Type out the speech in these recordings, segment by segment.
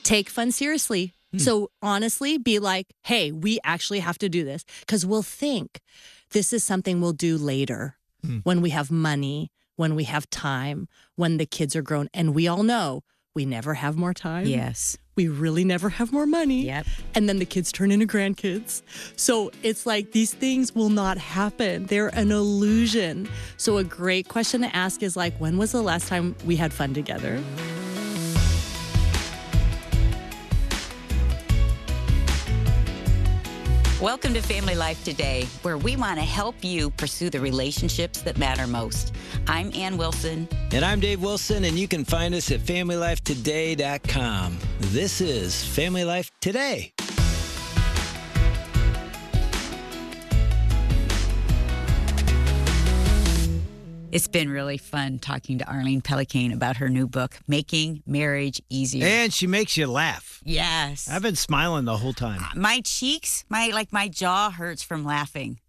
Take fun seriously. So honestly, be like, hey, we actually have to do this, because we'll think this is something we'll do later when we have money, when we have time, when the kids are grown. And we all know we never have more time. Yes. We really never have more money. Yep. And then the kids turn into grandkids. So it's like these things will not happen. They're an illusion. So a great question to ask is like, when was the last time we had fun together? Welcome to Family Life Today, where we want to help you pursue the relationships that matter most. I'm Ann Wilson. And I'm Dave Wilson, and you can find us at FamilyLifeToday.com. This is Family Life Today. It's been really fun talking to Arlene Pellicane about her new book, Making Marriage Easier. And she makes you laugh. Yes. I've been smiling the whole time. My cheeks, my jaw hurts from laughing.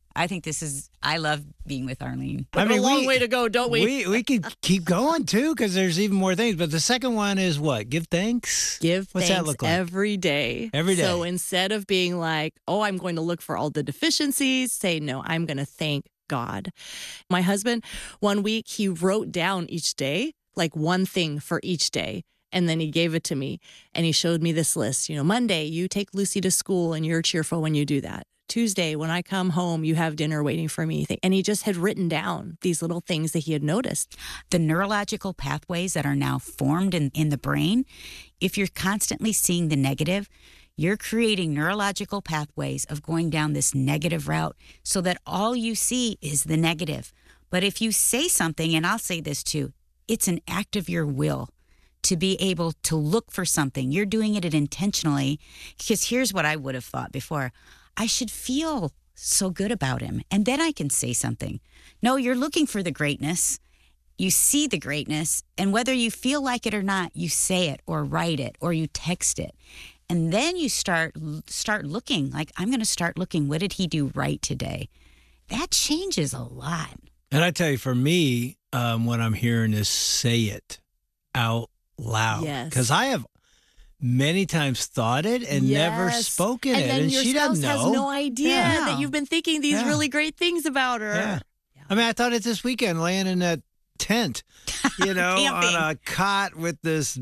I love being with Arlene. We have a long way to go, don't we? We could keep going, too, because there's even more things. But the second one is what? Give thanks? What's thanks that look like? every day. Every day. So instead of being like, oh, I'm going to look for all the deficiencies, say, no, I'm going to thank God. My husband, one week, he wrote down each day, like one thing for each day. And then he gave it to me and he showed me this list. Monday, you take Lucy to school and you're cheerful when you do that. Tuesday, when I come home, you have dinner waiting for me. And he just had written down these little things that he had noticed. The neurological pathways that are now formed in the brain, if you're constantly seeing the negative, you're creating neurological pathways of going down this negative route so that all you see is the negative. But if you say something, and I'll say this too, it's an act of your will to be able to look for something. You're doing it intentionally, because here's what I would have thought before. I should feel so good about him, and then I can say something. No, you're looking for the greatness. You see the greatness, and whether you feel like it or not, you say it or write it or you text it. And then you start looking, like, I'm going to start looking, what did he do right today? That changes a lot. And I tell you, for me, what I'm hearing is say it out loud. Yes. Because I have many times thought it and never spoken and it. Then And your she spouse doesn't know. has no idea that you've been thinking these really great things about her. Yeah. I mean, I thought it this weekend laying in that tent, on a cot with this,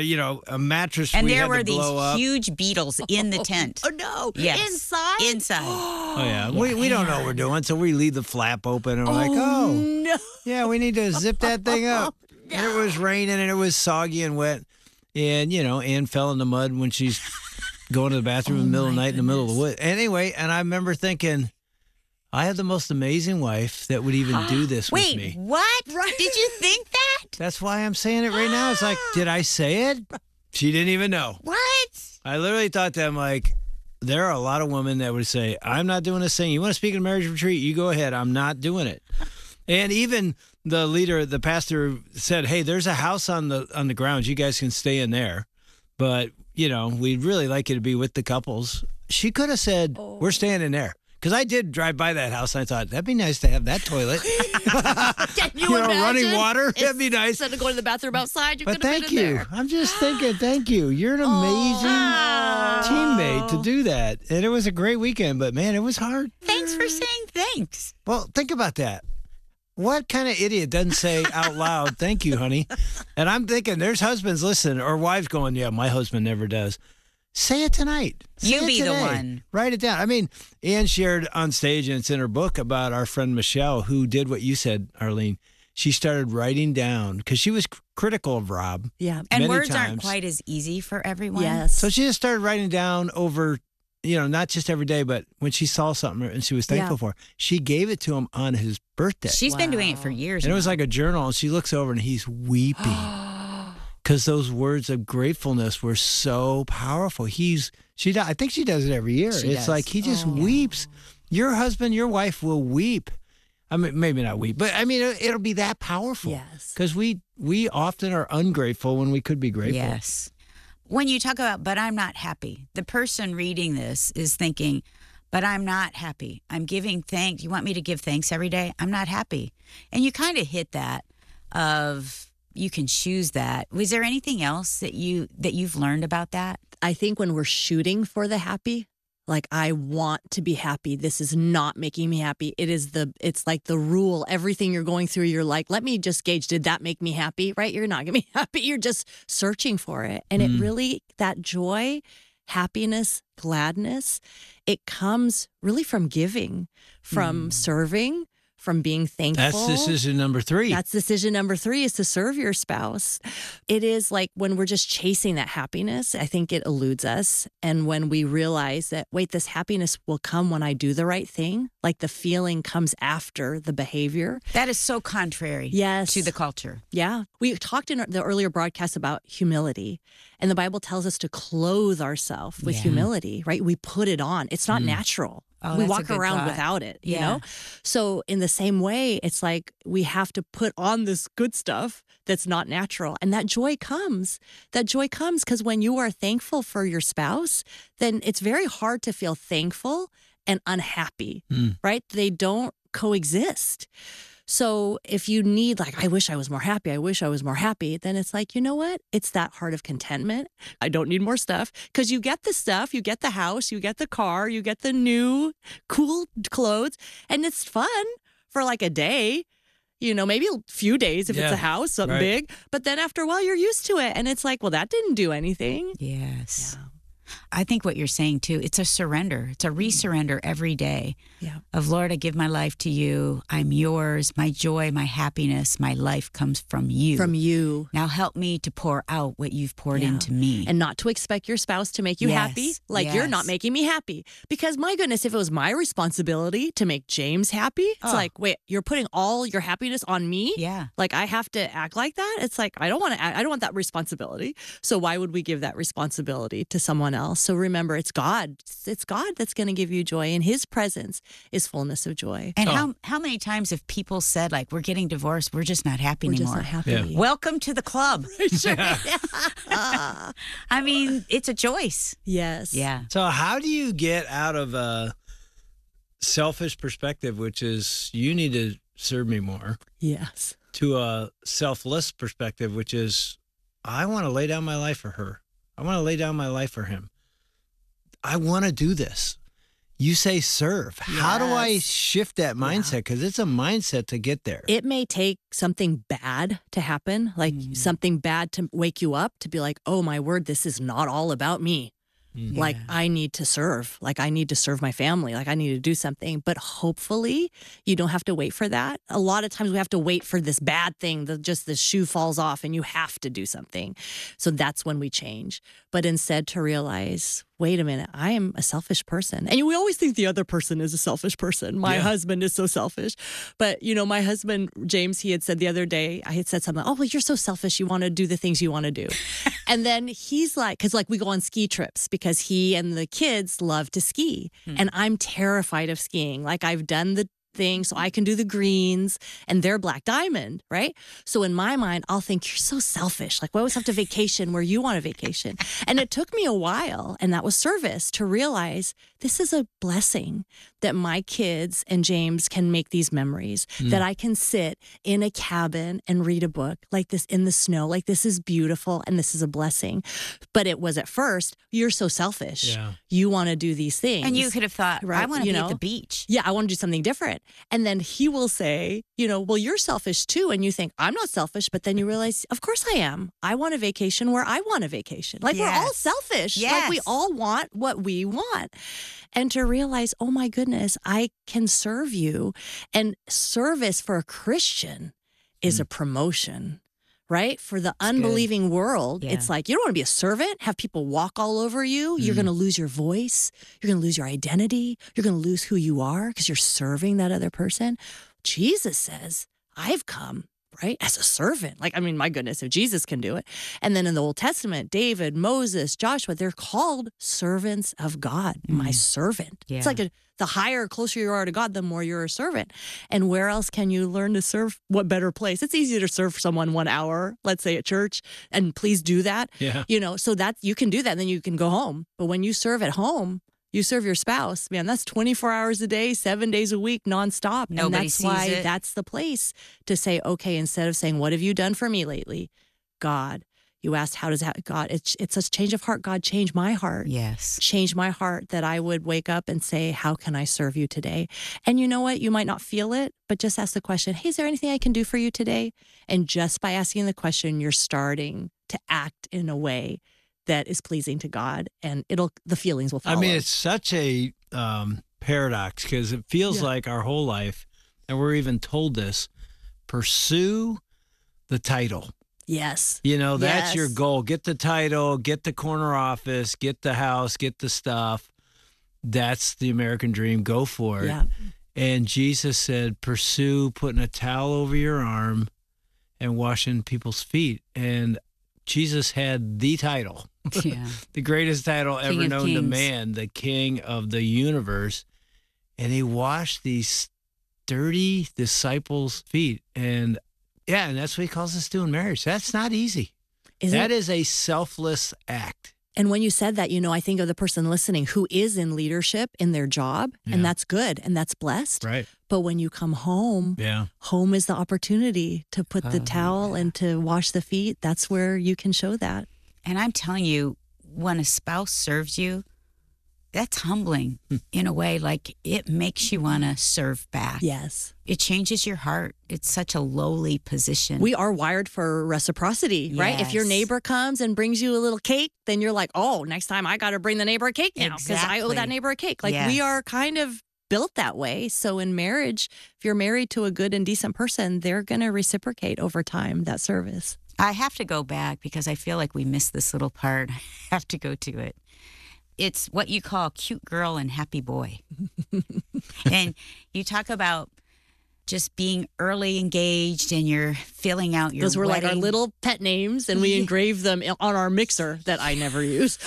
a mattress and we there had were to these blow up. huge beetles in the tent. Oh, no. Yes. Inside? Oh, yeah. We don't know what we're doing, so we leave the flap open and we're like, no. yeah, we need to zip that thing up. No. And it was raining and it was soggy and wet. And, Ann fell in the mud when she's going to the bathroom in the middle of the night in the middle of the woods. Anyway, and I remember thinking, I have the most amazing wife that would even do this with me. Wait, what? Did you think that? That's why I'm saying it right now. It's like, did I say it? She didn't even know. What? I literally thought that, I'm like, there are a lot of women that would say, I'm not doing this thing. You want to speak at a marriage retreat? You go ahead. I'm not doing it. And even the pastor said, hey, there's a house on the grounds. You guys can stay in there. But, we'd really like you to be with the couples. She could have said, we're staying in there. Because I did drive by that house and I thought, that'd be nice to have that toilet. Can you imagine? Running water. That'd be nice. Instead of going to the bathroom outside, you But could have thank been in you. there. I'm just thinking, thank you. You're an amazing teammate to do that. And it was a great weekend, but man, it was hard. Thanks for saying thanks. Well, think about that. What kind of idiot doesn't say out loud, thank you, honey? And I'm thinking there's husbands listening or wives going, yeah, my husband never does. Say it tonight. Say You it be the today. one. Write it down. I mean, Ann shared on stage, and it's in her book, about our friend Michelle, who did what you said, Arlene. She started writing down because she was critical of Rob. Yeah. And many words times. aren't quite as easy for everyone. Yes. So she just started writing down over, not just every day, but when she saw something and she was thankful for, she gave it to him on his birthday. She's been doing it for years And it was now. like a journal, and she looks over and he's weeping because those words of gratefulness were so powerful. I think she does it every year. She It's does. like he just weeps. Your husband, your wife will weep. I mean, maybe not weep, but I mean, it'll be that powerful. Yes. Because we often are ungrateful when we could be grateful. Yes. When you talk about, but I'm not happy, the person reading this is thinking, but I'm not happy. I'm giving thanks. You want me to give thanks every day? I'm not happy. And you kind of hit that of you can choose that. Was there anything else that you've learned about that? I think when we're shooting for the happy, like I want to be happy, this is not making me happy. It's like the rule. Everything you're going through, you're like, let me just gauge, did that make me happy? Right? You're not gonna be happy. You're just searching for it. And it really, that joy, happiness, gladness, it comes really from giving, from serving, from being thankful. That's decision number 3. That's decision number 3 is to serve your spouse. It is like when we're just chasing that happiness, I think it eludes us. And when we realize that, wait, this happiness will come when I do the right thing, like the feeling comes after the behavior. That is so contrary to the culture. Yeah. We talked in the earlier broadcast about humility, and the Bible tells us to clothe ourselves with humility, right? We put it on. It's not natural. Oh, we that's a walk good around thought. without it, you Yeah. know? So in the same way, it's like we have to put on this good stuff that's not natural. And that joy comes. That joy comes because when you are thankful for your spouse, then it's very hard to feel thankful and unhappy, right? They don't coexist. So if you need, like, I wish I was more happy, then it's like, you know what? It's that heart of contentment. I don't need more stuff, because you get the stuff, you get the house, you get the car, you get the new cool clothes, and it's fun for like a day, you know, maybe a few days if it's a house, something big. But then after a while, you're used to it. And it's like, well, that didn't do anything. Yes. Yeah. I think what you're saying too, it's a surrender. It's a resurrender every day of, Lord, I give my life to you. I'm yours. My joy, my happiness, my life comes from you. From you. Now help me to pour out what you've poured into me. And not to expect your spouse to make you happy. Like, you're not making me happy. Because my goodness, if it was my responsibility to make James happy, it's like, wait, you're putting all your happiness on me? Yeah. Like, I have to act like that? It's like, I don't want that responsibility. So why would we give that responsibility to someone else? So remember, it's God. It's God that's going to give you joy. And his presence is fullness of joy. And how many times have people said, like, we're getting divorced, we're just not happy We're anymore? just not happy. Yeah. Welcome to the club. I mean, it's a choice. Yes. Yeah. So how do you get out of a selfish perspective, which is you need to serve me more, Yes. to a selfless perspective, which is I want to lay down my life for her. I want to lay down my life for him. I want to do this. You say serve. How do I Yes. shift that mindset? Because it's a mindset to get there. It may take something bad to happen, like something bad to wake you up to be like, oh, my word, this is not all about me. Like, I need to serve. Like, I need to serve my family. Like, I need to do something. But hopefully you don't have to wait for that. A lot of times we have to wait for this bad thing that just the shoe falls off and you have to do something. So that's when we change. But instead to realize, wait a minute, I am a selfish person. And we always think the other person is a selfish person. My husband is so selfish. But, you know, my husband, James, he had said the other day, I had said something, oh, well, you're so selfish. You want to do the things you want to do. And then he's like, because like we go on ski trips because he and the kids love to ski. And I'm terrified of skiing. Like, I've done the thing so I can do the greens and they're black diamond, right? So in my mind, I'll think, you're so selfish. Like, we always have to vacation where you want a vacation. And it took me a while, and that was service, to realize this is a blessing that my kids and James can make these memories, that I can sit in a cabin and read a book like this in the snow. Like, this is beautiful and this is a blessing. But it was at first, you're so selfish. Yeah. You want to do these things. And you could have thought, Right, I want to you be know? at the beach. Yeah, I want to do something different. And then he will say, you know, well, you're selfish too. And you think, I'm not selfish. But then you realize, of course I am. I want a vacation where I want a vacation. Like, we're all Yes. selfish. Like, we Yes. all want what we want. And to realize, oh my goodness, I can serve you. And service for a Christian is a promotion. Right? For the unbelieving world, Yeah. it's like, you don't want to be a servant, have people walk all over you. You're going to lose your voice. You're going to lose your identity. You're going to lose who you are because you're serving that other person. Jesus says, I've come, right, as a servant. Like, I mean, my goodness, if Jesus can do it. And then in the Old Testament, David, Moses, Joshua, they're called servants of God, my servant. Yeah. It's like the higher, closer you are to God, the more you're a servant. And where else can you learn to serve? What better place? It's easy to serve someone 1 hour, let's say at church, and please do that. Yeah. You know, so that you can do that, and then you can go home. But when you serve at home, You serve your spouse, man, that's 24 hours a day, 7 days a week, nonstop. Nobody and that's sees why it. that's the place to say, okay, instead of saying, what have you done for me lately? God, you asked, how does that, God, it's a change of heart. God, change my heart. Yes. Change my heart that I would wake up and say, how can I serve you today? And you know what? You might not feel it, but just ask the question, hey, is there anything I can do for you today? And just by asking the question, you're starting to act in a way that is pleasing to God, and the feelings will follow. I mean, it's such a paradox because it feels like our whole life, and we're even told this, pursue the title. Yes. You know, that's your Yes. goal. Get the title, get the corner office, get the house, get the stuff. That's the American dream. Go for it. Yeah. And Jesus said, pursue putting a towel over your arm and washing people's feet. And Jesus had the title, Yeah. the greatest title King ever of known to Kings. man, the king of the universe. And he washed these dirty disciples' feet. And yeah, and that's what he calls us to in marriage. That's not easy. That is a selfless act. And when you said that, I think of the person listening who is in leadership in their job, Yeah. and that's good and that's blessed. Right. But when you come home, Yeah. home is the opportunity to put the Oh, towel and to wash the feet. That's where you can show that. And I'm telling you, when a spouse serves you, that's humbling in a way. Like, it makes you want to serve back. Yes. It changes your heart. It's such a lowly position. We are wired for reciprocity, right? If your Yes. neighbor comes and brings you a little cake, then you're like, oh, next time I got to bring the neighbor a cake now because I owe that Exactly. neighbor a cake. Like, we Yes. are kind of built that way. So in marriage, if you're married to a good and decent person, they're going to reciprocate over time that service. I have to go back because I feel like we missed this little part. I have to go to it. It's what you call cute girl and happy boy. And you talk about just being early engaged and you're filling out your Those were like our wedding. little pet names, and we Yeah. engraved them on our mixer that I never use.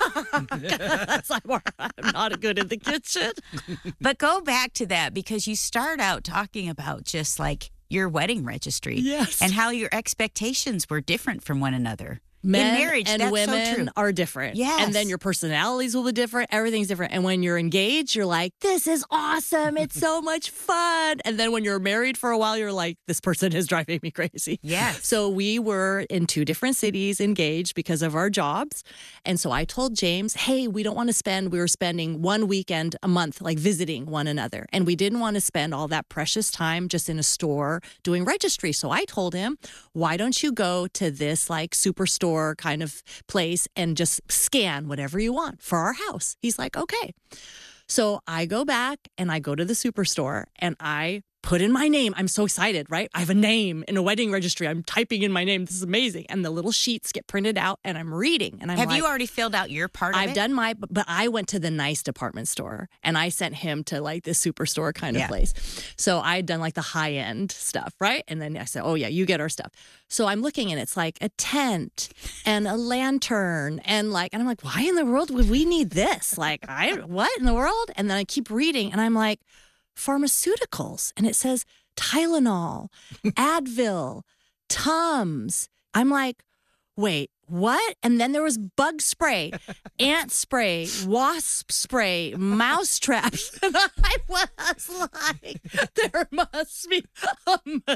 That's like, I'm not good in the kitchen. But go back to that because you start out talking about just like your wedding registry. Yes. And how your expectations were different from one another. Men in marriage, and that's women so true. are different. Yes. And then your personalities will be different. Everything's different. And when you're engaged, you're like, this is awesome. It's so much fun. And then when you're married for a while, you're like, this person is driving me crazy. Yes. So we were in 2 different cities engaged because of our jobs. And so I told James, hey, we don't want to we were spending 1 weekend a month, like visiting one another. And we didn't want to spend all that precious time just in a store doing registry. So I told him, why don't you go to this like superstore kind of place and just scan whatever you want for our house? He's like, okay. So I go back and I go to the superstore and I put in my name. I'm so excited, right? I have a name in a wedding registry. I'm typing in my name. This is amazing. And the little sheets get printed out and I'm reading. And I'm Have like, you already filled out your part of it? I've done but I went to the nice department store and I sent him to like this superstore kind of Yeah. place. So I'd done like the high end stuff, right? And then I said, oh yeah, you get our stuff. So I'm looking and it's like a tent and a lantern and I'm like, why in the world would we need this? Like, what in the world? And then I keep reading and I'm like, pharmaceuticals. And it says Tylenol, Advil, Tums. I'm like, wait, what? And then there was bug spray, ant spray, wasp spray, mouse traps. And I was like, there must be a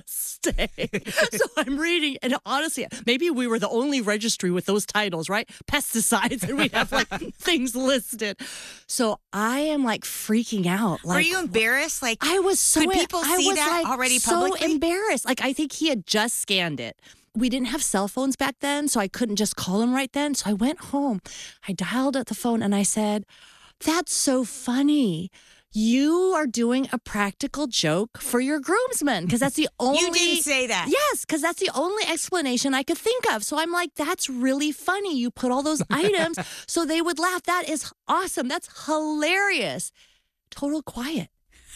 mistake. So I'm reading, and honestly, maybe we were the only registry with those titles, right? Pesticides, and we have like things listed. So I am like freaking out. Like, Were you embarrassed? Like, I was so Could people I see was that like already so publicly? embarrassed. Like, I think he had just scanned it. We didn't have cell phones back then, so I couldn't just call him right then. So I went home. I dialed up the phone and I said, that's so funny. You are doing a practical joke for your groomsmen because that's the only. you didn't say that. Yes, because that's the only explanation I could think of. So I'm like, that's really funny. You put all those items so they would laugh. That is awesome. That's hilarious. Total quiet.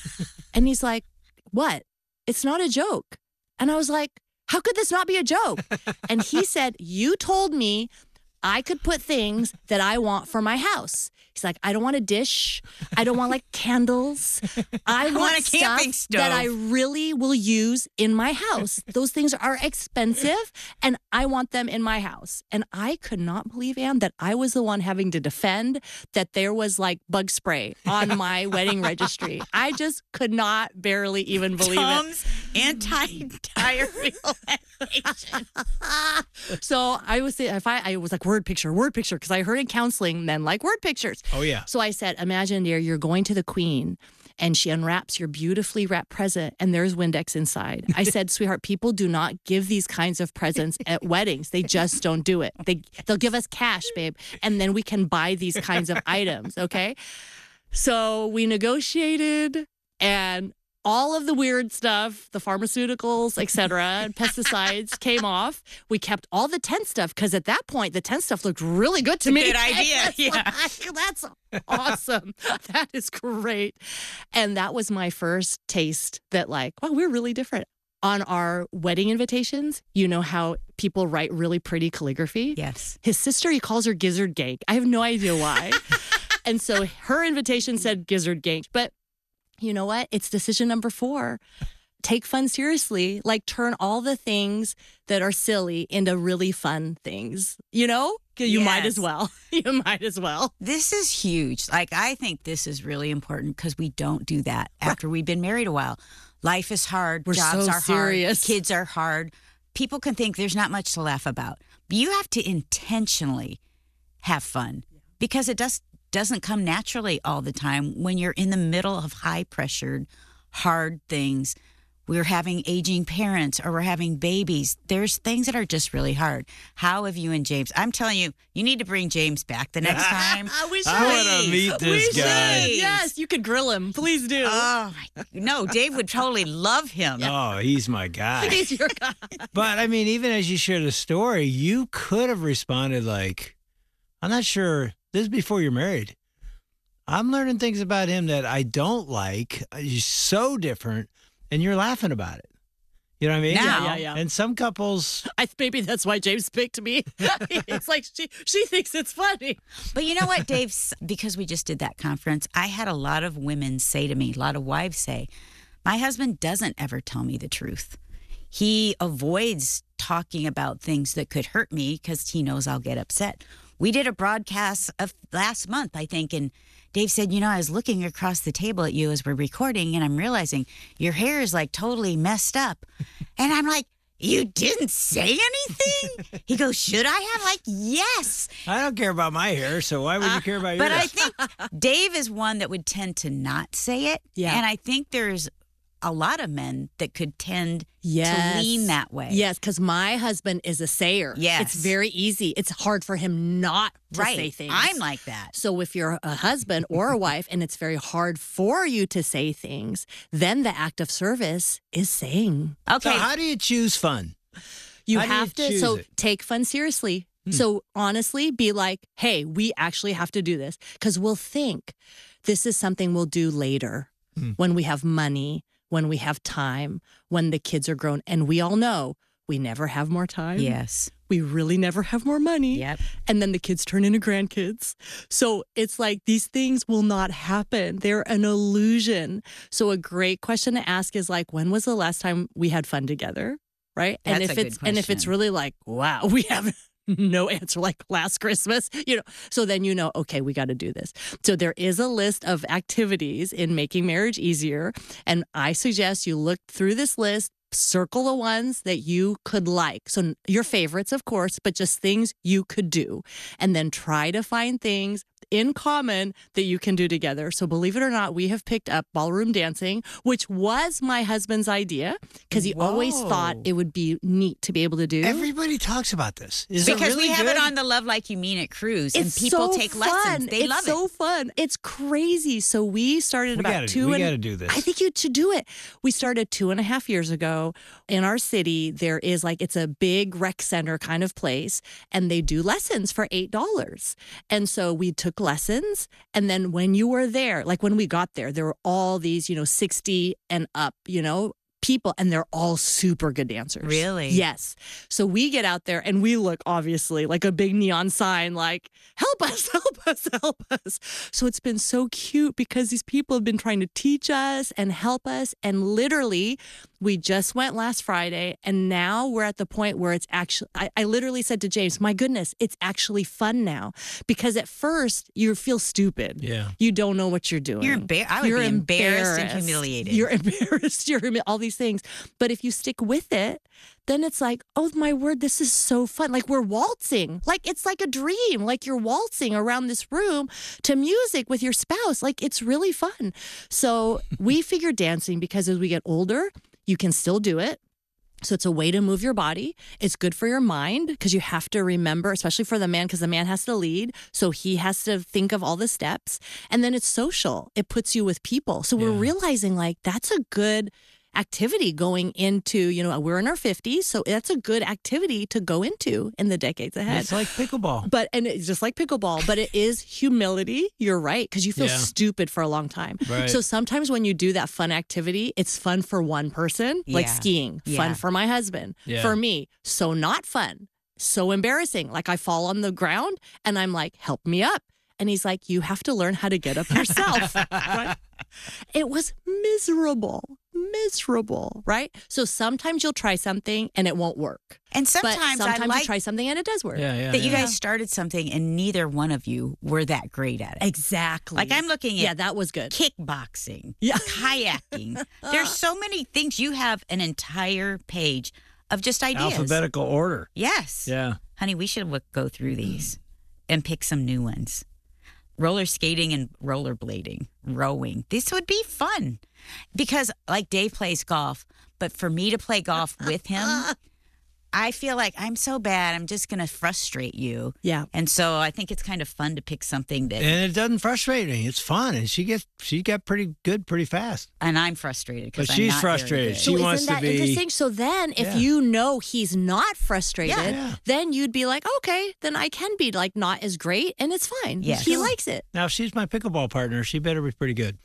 And he's like, what? It's not a joke. And I was like, how could this not be a joke? And he said, you told me I could put things that I want for my house. He's like, I don't want a dish. I don't want like candles. I want a camping stuff that I really will use in my house. Those things are expensive and I want them in my house. And I could not believe, Ann, that I was the one having to defend that there was like bug spray on my wedding registry. I just could not barely even believe Tom's anti-diarrheal medication. So I was I was like word picture, because I heard in counseling men like word pictures. Oh, yeah. So I said, imagine, dear, you're going to the queen and she unwraps your beautifully wrapped present and there's Windex inside. I said, sweetheart, people do not give these kinds of presents at weddings. They just don't do it. They'll give us cash, babe, and then we can buy these kinds of items, okay? So we negotiated and all of the weird stuff, the pharmaceuticals, et cetera, pesticides came off. We kept all the tent stuff because at that point, the tent stuff looked really good to me. Good idea. Yeah. That's awesome. That is great. And that was my first taste that like, wow, we're really different. On our wedding invitations, you know how people write really pretty calligraphy? Yes. His sister, he calls her Gizzard Gank. I have no idea why. And so her invitation said Gizzard Gank. But you know what? It's decision number 4. Take fun seriously. Like turn all the things that are silly into really fun things. You know? You might as well. You might as well. This is huge. Like, I think this is really important because we don't do that after we've been married a while. Life is hard. We're Jobs so are serious. hard. Kids are hard. People can think there's not much to laugh about. But you have to intentionally have fun because it doesn't come naturally all the time when you're in the middle of high-pressured, hard things. We're having aging parents or we're having babies. There's things that are just really hard. How have you and James? I'm telling you, you need to bring James back the next time. We should. I want to meet this guy. Should. Yes, you could grill him. Please do. Oh, no, Dave would totally love him. Oh, he's my guy. He's your guy. But I mean, even as you shared a story, you could have responded like, I'm not sure. This is before you're married. I'm learning things about him that I don't like. He's so different, and you're laughing about it. You know what I mean? Now. Yeah. And some couples, Maybe that's why James picked me. It's like she thinks it's funny. But you know what, Dave? Because we just did that conference, I had a lot of women say to me, a lot of wives say, my husband doesn't ever tell me the truth. He avoids talking about things that could hurt me because he knows I'll get upset. We did a broadcast of last month, I think, and Dave said, you know, I was looking across the table at you as we're recording, and I'm realizing your hair is like totally messed up. And I'm like, you didn't say anything? He goes, should I have? Like, yes. I don't care about my hair, so why would you care about yours? But I think Dave is one that would tend to not say it. Yeah. And I think there's a lot of men that could tend Yes. to lean that way. Yes, because my husband is a sayer. Yes. It's very easy. It's hard for him not to Right. say things. I'm like that. So if you're a husband or a wife and it's very hard for you to say things, then the act of service is saying. Okay. So how do you choose fun? You How do you have to. choose So it? take fun seriously. So honestly, be like, hey, we actually have to do this because we'll think this is something we'll do later when we have money, when we have time, when the kids are grown. And we all know we never have more time. Yes. We really never have more money. Yep. And then the kids turn into grandkids. So it's like these things will not happen. They're an illusion. So a great question to ask is like, when was the last time we had fun together? Right? That's and if a good it's and if it's question. really like, wow, we have no answer like last Christmas, so then okay, we got to do this. So there is a list of activities in Making Marriage Easier. And I suggest you look through this list, circle the ones that you could like. So your favorites, of course, but just things you could do. And then try to find things in common that you can do together. So believe it or not, we have picked up ballroom dancing, which was my husband's idea because he always thought it would be neat to be able to do. Everybody talks about this. Is it Because really we have good? it on the Love Like You Mean It cruise, and It's people so take fun. lessons. They love It's so fun. It's crazy. So we started We about gotta- we gotta do this. I think you should do it. We started 2.5 years ago in our city. There is it's a big rec center kind of place, and they do lessons for $8. And so we took lessons. And then when you were there, like when we got there, there were all these, 60 and up, people, and they're all super good dancers. Really? Yes. So we get out there and we look obviously like a big neon sign, like, help us, help us, help us. So it's been so cute because these people have been trying to teach us and help us. And literally, we just went last Friday, and now we're at the point where it's actually, I literally said to James, my goodness, it's actually fun now. Because at first, you feel stupid. Yeah. You don't know what you're doing. I would be embarrassed and humiliated. You're embarrassed. You're all these things. But if you stick with it, then it's like, oh my word, this is so fun. Like we're waltzing. Like it's like a dream. Like you're waltzing around this room to music with your spouse. Like it's really fun. So we figure dancing because as we get older, you can still do it. So it's a way to move your body. It's good for your mind because you have to remember, especially for the man, because the man has to lead. So he has to think of all the steps. And then it's social. It puts you with people. So we're realizing like that's a good activity going into, we're in our 50s. So that's a good activity to go into in the decades ahead. It's like pickleball. And it's just like pickleball, but it is humility. You're right. Because you feel stupid for a long time. Right. So sometimes when you do that fun activity, it's fun for one person, like skiing, fun for my husband, for me. So not fun, so embarrassing. Like I fall on the ground and I'm like, help me up. And he's like, you have to learn how to get up yourself. Right? It was miserable, right? So sometimes you'll try something and it won't work. And sometimes I like you try something and it does work. that you guys started something and neither one of you were that great at it. Exactly. Like I'm looking at that was good. Kickboxing, kayaking. There's so many things. You have an entire page of just ideas. Alphabetical order. Yes. Yeah. Honey, we should go through these and pick some new ones. Roller skating and rollerblading, rowing. This would be fun because like Dave plays golf, but for me to play golf with him, I feel like I'm so bad. I'm just going to frustrate you. Yeah. And so I think it's kind of fun to pick something that. And it doesn't frustrate me. It's fun. And she got pretty good pretty fast. And I'm frustrated because But she's frustrated. She So wants isn't to that be. interesting? So then if you know he's not frustrated, then you'd be like, okay, then I can be like not as great and it's fine. Yes. He likes it. Now, if she's my pickleball partner, she better be pretty good.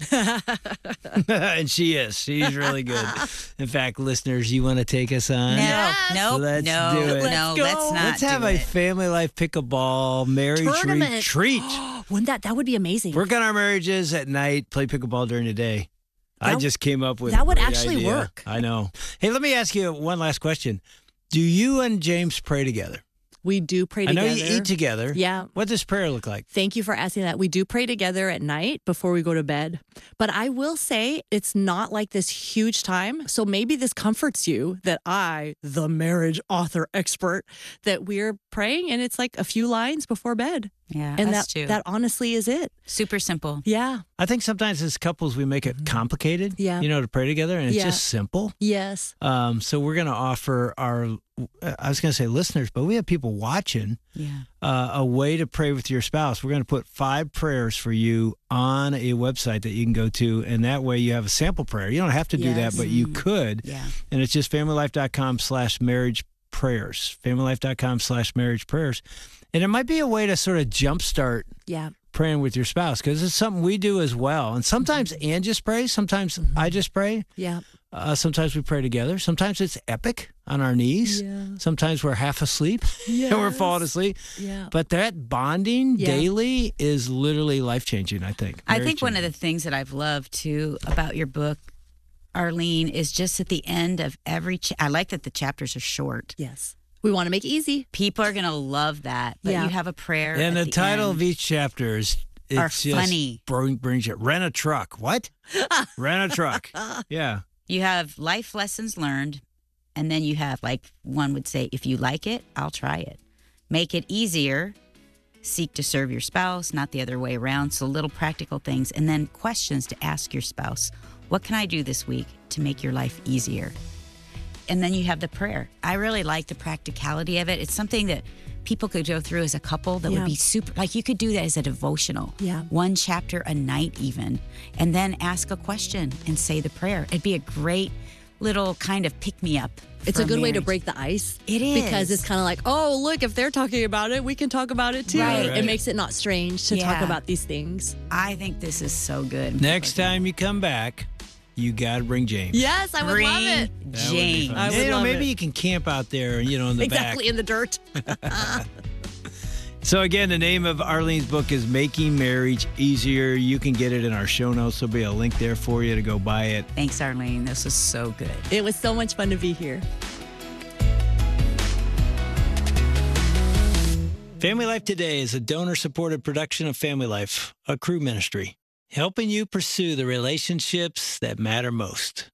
And she is. She's really good. In fact, listeners, you want to take us on? No, Let's do it. No, go. let's not. Let's have a family life pickleball marriage Tournament. retreat. Wouldn't that would be amazing. Work on our marriages at night, play pickleball during the day. I just came up with that a would great actually idea. work. I know. Hey, let me ask you one last question. Do you and James pray together? We do pray together. I know you eat together. Yeah. What does prayer look like? Thank you for asking that. We do pray together at night before we go to bed. But I will say it's not like this huge time. So maybe this comforts you that I, the marriage author expert, that we're praying and it's like a few lines before bed. Yeah, And that's true. that honestly is it. Super simple. Yeah. I think sometimes as couples we make it complicated, Yeah. to pray together, and it's Yeah. just simple. Yes. So we're going to offer our, I was going to say listeners, but we have people watching, Yeah. a way to pray with your spouse. We're going to put 5 prayers for you on a website that you can go to, and that way you have a sample prayer. You don't have to do Yes. that, but you could. Yeah. And it's just familylife.com/marriage prayers, familylife.com/marriage prayers. And it might be a way to sort of jumpstart Yeah. praying with your spouse because it's something we do as well. And sometimes Ann just prays. Sometimes I just pray. Yeah. Sometimes we pray together. Sometimes it's epic on our knees. Yeah. Sometimes we're half asleep and we're falling asleep. Yeah. But that bonding Yeah. daily is literally life-changing, I think. I think one of the things that I've loved too about your book, Arlene, is just at the end of every. I like that the chapters are short. Yes. We want to make it easy. People are going to love that. But Yeah. you have a prayer. And at the title end. of each chapter is Are it's just funny. brings you. Rent a truck. What? Rent a truck. Yeah. You have life lessons learned, and then you have, like one would say, if you like it, I'll try it. Make it easier. Seek to serve your spouse, not the other way around. So little practical things. And then questions to ask your spouse. What can I do this week to make your life easier? And then you have the prayer. I really like the practicality of it. It's something that people could go through as a couple that would be super, like you could do that as a devotional. Yeah. 1 chapter a night even. And then ask a question and say the prayer. It'd be a great little kind of pick-me-up. It's for a good way to marriage. break the ice. It is. Because it's kind of like, oh, look, if they're talking about it, we can talk about it too. Right. It makes it not strange to talk Yeah. about these things. I think this is so good. Next time you come back, you got to bring James. Yes, I would Bring love it. That would be James. fun. I would love maybe it. you can camp out there, in the Exactly, back. in the dirt. So again, the name of Arlene's book is Making Marriage Easier. You can get it in our show notes. There'll be a link there for you to go buy it. Thanks, Arlene. This was so good. It was so much fun to be here. Family Life Today is a donor-supported production of Family Life, a Cru ministry, helping you pursue the relationships that matter most.